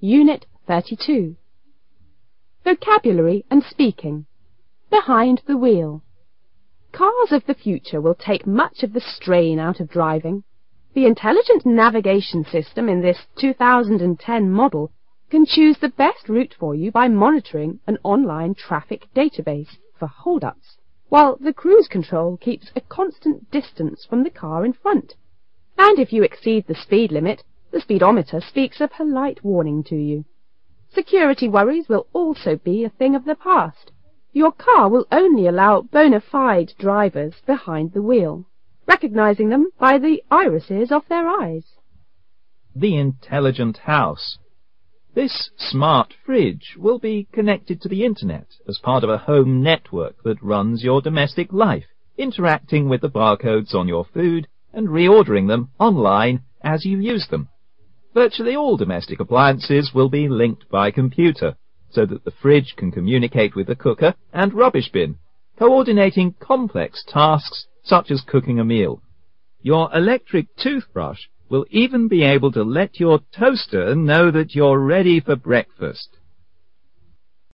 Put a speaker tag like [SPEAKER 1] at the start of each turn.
[SPEAKER 1] Unit 32. Vocabulary and speaking. Behind the wheel. Cars of the future will take much of the strain out of driving. The intelligent navigation system in this 2010 model can choose the best route for you by monitoring an online traffic database for hold-ups, while the cruise control keeps a constant distance from the car in front. And if you exceed the speed limit, the speedometer speaks a polite warning to you. Security worries will also be a thing of the past. Your car will only allow bona fide drivers behind the wheel, recognizing them by the irises of their eyes.
[SPEAKER 2] The intelligent house. This smart fridge will be connected to the internet as part of a home network that runs your domestic life, interacting with the barcodes on your food and reordering them online as you use them. Virtually all domestic appliances will be linked by computer, so that the fridge can communicate with the cooker and rubbish bin, coordinating complex tasks such as cooking a meal. Your electric toothbrush will even be able to let your toaster know that you're ready for breakfast.